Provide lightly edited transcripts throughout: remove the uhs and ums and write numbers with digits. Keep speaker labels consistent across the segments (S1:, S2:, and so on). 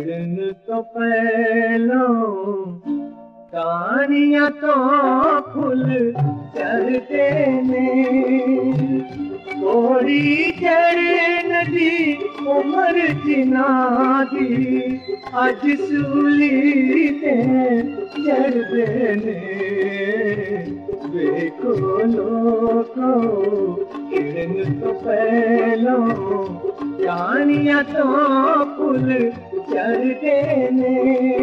S1: चढ़न तो पहलो तानिया तो फुल चढ़ते ने थोड़ी चढ़न दी उम्र जिना दी अज सूली ते चढ़ते ने देखो लोको किरण तो पहलो तानिया तो फुल चढ़ते ने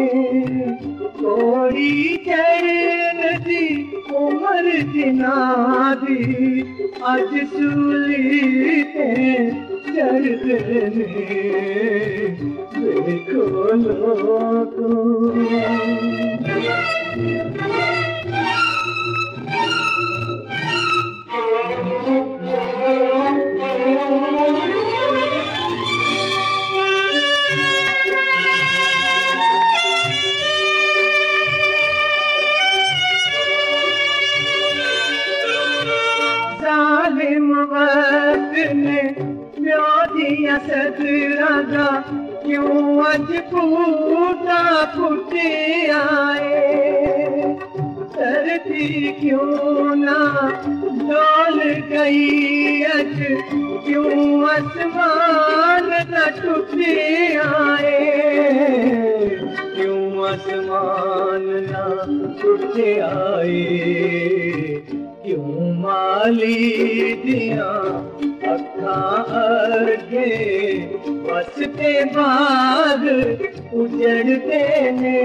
S1: थोड़ी चढ़न दी उम्र जिना दी अज सूली ते चढ़ते ने देखो लोको ने प्यादिया सदरागा क्यों अज फूटा फुटे आए धरती क्यों ना डोल गई अज क्यों आसमान न टूटे आए क्यों आसमान न टूटे आए क्यों माली दिया अखा अगे बसते बाग उजड़ते ने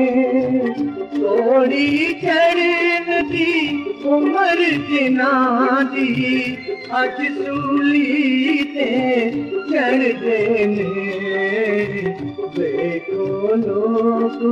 S1: थोड़ी चढ़न दी उम्र जिना दी अज सूली ते चढ़ते ने देखो लोको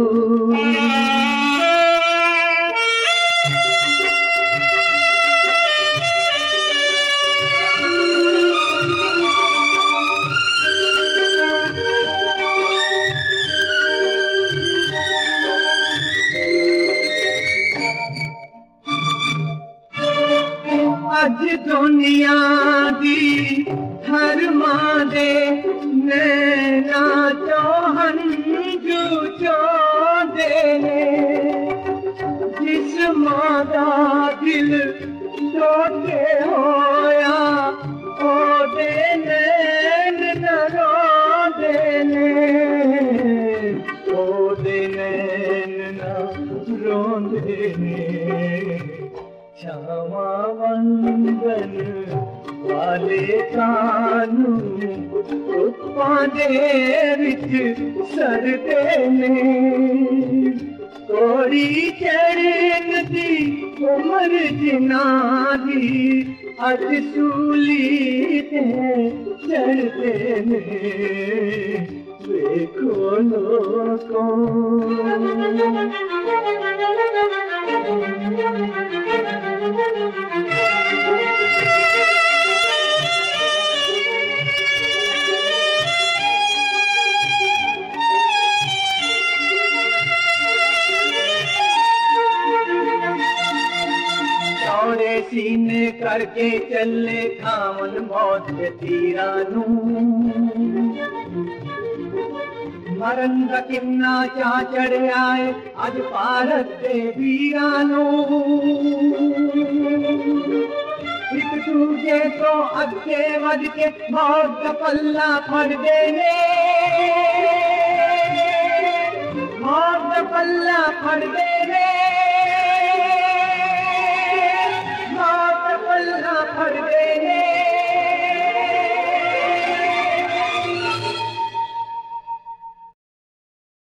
S1: अज दुनिया दी हर मां दे नैना चौहन जो चौंदे ने जिस मां दा दिल टोटे होया ओदे नैन न रोंदे ने ओदे नैन न रोंदे ने क्षमा वंदन वाले कानू पादे विच सरदे ने थोड़ी चढ़न दी उम्र जिना दी अज सूली ते चढ़ते ने देखो लोको चौड़े सीने करके चले खावन मौत के तीरा नू मरण दा किन्ना चा चढ़ आए अज भारत दे वीरां नू एक दूजे तो अगे वध के मौत दा पल्ला फड़दे ने मौत दा पल्ला फड़दे